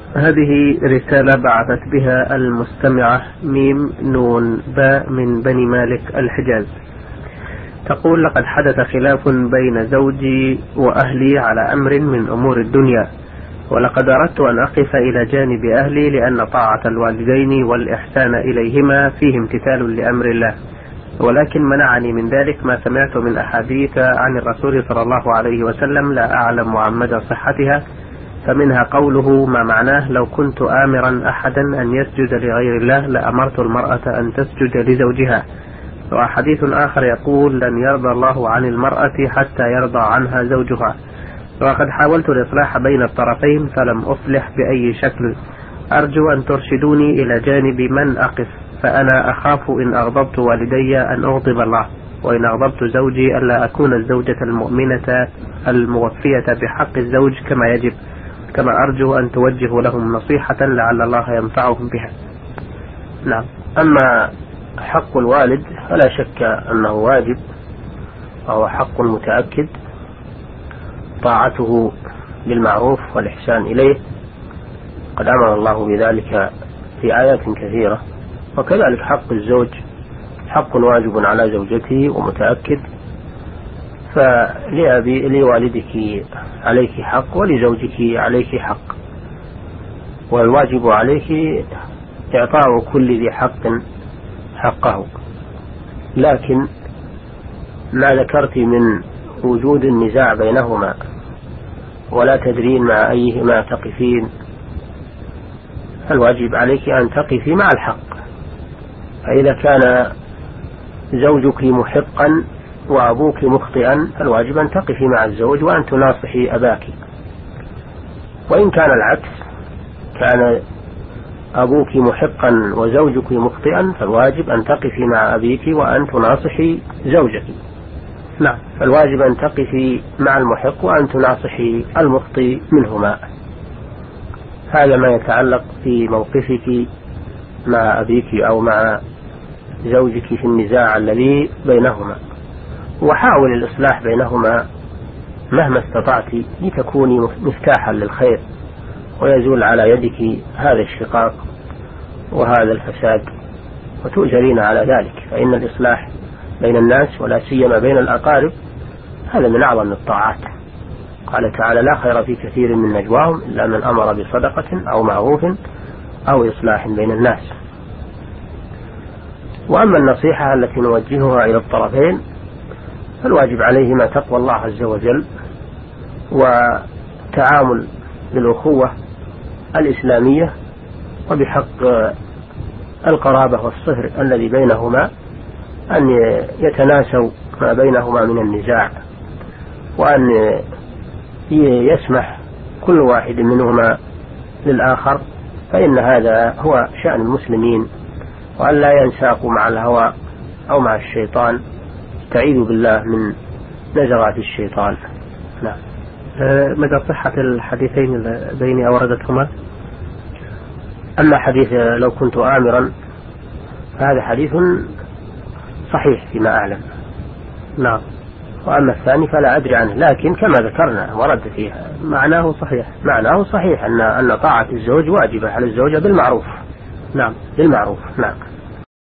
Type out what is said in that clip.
هذه رسالة بعثت بها المستمعة ميم نون باء من بني مالك الحجاز. تقول: لقد حدث خلاف بين زوجي وأهلي على أمر من أمور الدنيا، ولقد أردت أن أقف إلى جانب أهلي لأن طاعة الوالدين والإحسان إليهما فيه امتثال لأمر الله، ولكن منعني من ذلك ما سمعت من أحاديث عن الرسول صلى الله عليه وسلم لا أعلم عن مدى صحتها، فمنها قوله ما معناه: لو كنت آمرا أحدا أن يسجد لغير الله لأمرت المرأة أن تسجد لزوجها. وحديث آخر يقول: لن يرضى الله عن المرأة حتى يرضى عنها زوجها. وقد حاولت الإصلاح بين الطرفين فلم أصلح بأي شكل، أرجو أن ترشدوني إلى جانب من أقف، فأنا أخاف إن أغضبت والدي أن أغضب الله، وإن أغضبت زوجي ألا أكون الزوجة المؤمنة الموفية بحق الزوج كما يجب، كما أرجو أن توجه لهم نصيحة لعل الله ينفعهم بها. نعم. أما حق الوالد فلا شك أنه واجب وهو حق متأكد، طاعته بالمعروف والإحسان إليه، قد أمر الله بذلك في آيات كثيرة. وكذلك حق الزوج حق واجب على زوجته ومتأكد، فلوالدك عليك حق ولزوجك عليك حق، والواجب عليك إعطاء كل ذي حق حقه. لكن ما ذكرت من وجود النزاع بينهما ولا تدرين مع أيهما تقفين، الواجب عليك أن تقفي مع الحق. فإذا كان زوجك محقا وأبوك مخطئا فالواجب أن تقفي مع الزوج وأن تناصحي أباك. وإن كان العكس، كان أبوك محقا وزوجك مخطئا، فالواجب أن تقفي مع أبيك وأن تناصحي زوجك. نعم. فالواجب أن تقفي مع المحق وأن تناصحي المخطئ منهما. هذا ما يتعلق في موقفك مع أبيك أو مع زوجك في النزاع الذي بينهما، وحاول الإصلاح بينهما مهما استطعت لتكوني مفتاحا للخير ويزول على يدك هذا الشقاق وهذا الفساد وتؤجرين على ذلك. فإن الإصلاح بين الناس ولا سيما بين الأقارب هذا من أعظم الطاعات. قال تعالى: لا خير في كثير من نجواهم إلا من أمر بصدقة أو معروف أو إصلاح بين الناس. وأما النصيحة التي نوجهها إلى الطرفين فالواجب عليهما تقوى الله عز وجل وتعامل بالأخوة الإسلامية وبحق القرابة والصهر الذي بينهما، أن يتناسوا ما بينهما من النزاع، وأن يسمح كل واحد منهما للآخر، فإن هذا هو شأن المسلمين، وأن لا ينساقوا مع الهوى أو مع الشيطان. استعيذوا بالله من نزغات الشيطان. نعم. مدى صحة الحديثين اللذين أوردتهما؟ أما حديث لو كنت آمرا فهذا حديث صحيح فيما أعلم. نعم. وأما الثاني فلا أدري عنه، لكن كما ذكرنا ورد فيها معناه صحيح. معناه صحيح أن طاعة الزوج واجبة على الزوجة بالمعروف. نعم. بالمعروف. نعم.